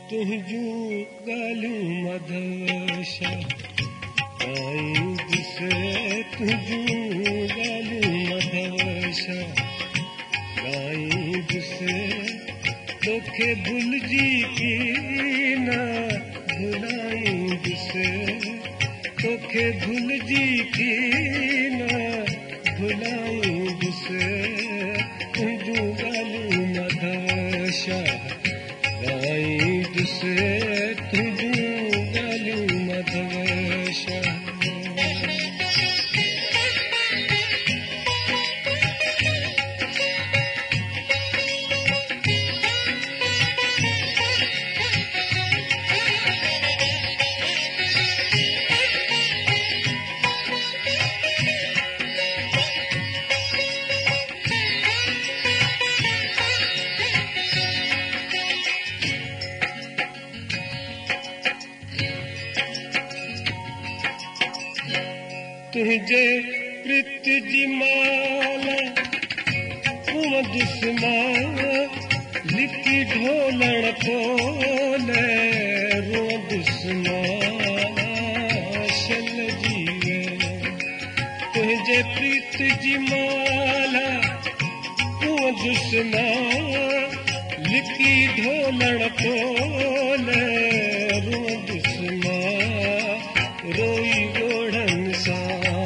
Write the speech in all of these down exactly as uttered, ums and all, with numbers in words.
तुझूं ॻाल्हियूं मधवशा काई ॾिसे तुझूं ॻाल्हियूं मधवशा काई ॾिसे तोखे भुलिजी कीन भुलाई ॾिसे तोखे भुलिजी कीन भुलाई ॾिसे तुझूं ॻाल्हियूं मधवशा काई ॾिसे तुझूं ॻाल्हियूं मधवशा तुझे प्रीत जी माला कुंव दुश्मा लिकी ढोलण खोले रो दुश्मा शल जीवे तुझे प्रीत जी माला कुंव दुश्मा लिकी ढोलण खोले रो दुश्मा रोई गोढ़न सा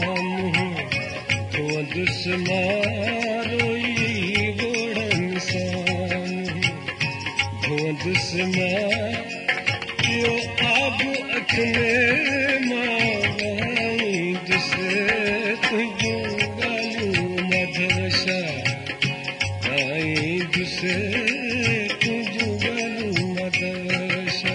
दुश्मा रोई गोढ़न सां धो दुश्मा पियो आब अख में माई ॾिसे तुझूं ॻाल्हियूं मधवशा काई ॾिसे तुझूं ॻाल्हियूं मधवशा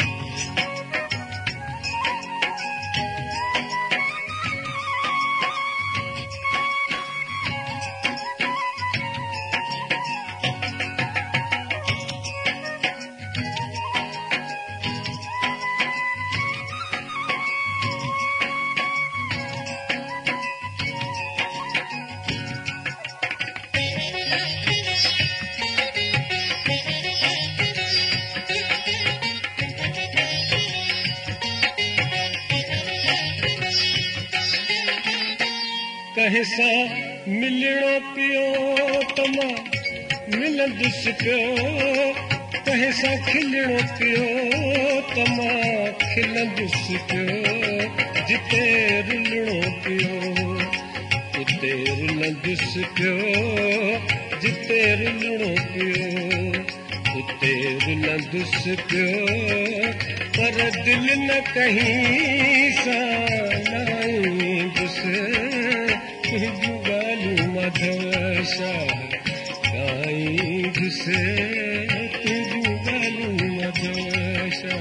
कहे सा मिलणो पियो तमा मिलंदुसि पियो कहे सा खिलणो पियो तमा खिलंदुसि पियो जिते रुलणो पियो उते रुलंदुसि पियो जिते रुलणो पियो उते रुलंदुसि पियो पर दिल न कहीं सां लाईंदुसि तुझूं ॻाल्हियूं मधवशा काई ॾिसे तुझूं ॻाल्हियूं मधवशा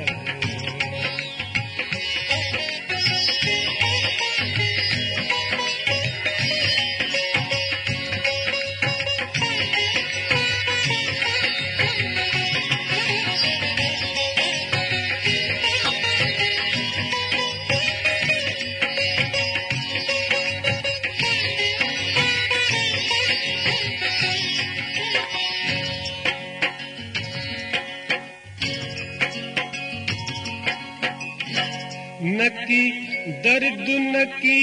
नकी दर्द नकी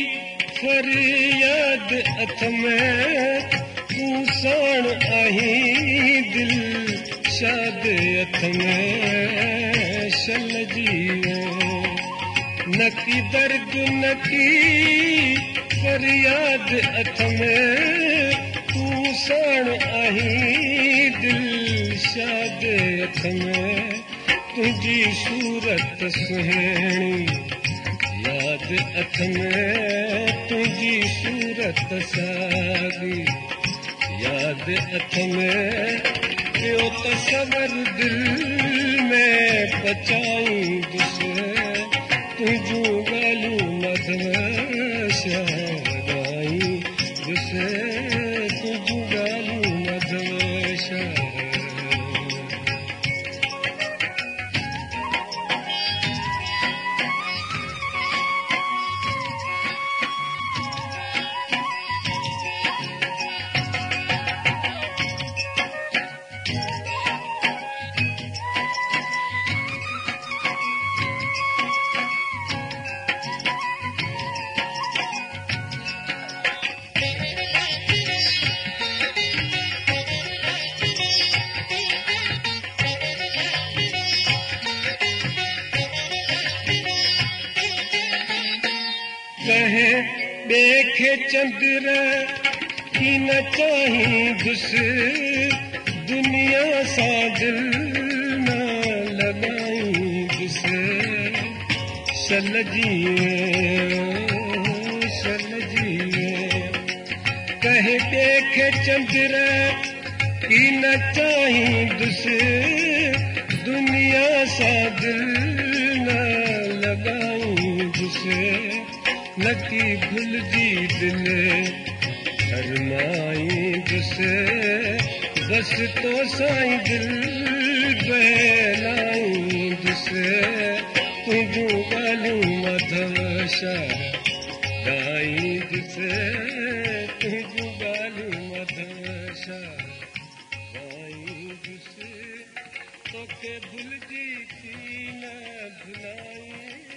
फरियाद अथ में तूं साण आहीं दिल शाद अथ में शल जीवे नकी दर्द नकी फरियाद अथ में तूं साण आहीं दिल शाद अथ में तुझी सूरत सुहिणी याद अथ में तुझी सूरत सागी याद अथ में पियो तसवर दिल में पचाईंदुसि तुझूं ॻाल्हियूं मधवशा ॻाईंदुसि तुझूं ॻाल्हियूं मधवशा कहे देखे चंद्र की न चाहींदुस दुनिया सा दिल न लगाईंदुस सल जिए सल जिए कहे देखे चंद्र की न चाहींदुस दुनिया सा दिल न लगाईंदुस नकी भुलजी दिल अरमाईंदुस बस तो साईं दिल बहलाईंदुस तुझूं ॻाल्हियूं माधव शाह ॻाईंदुस तुझूं ॻाल्हियूं माधव शाह ॻाईंदुस तोखे भुलजी थी न भुलाई